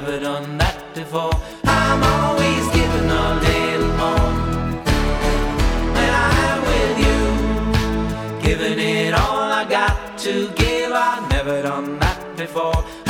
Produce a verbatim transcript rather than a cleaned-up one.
never done that before. I'm always giving a little more when I'm with you, giving it all I got to give. I've never done that before.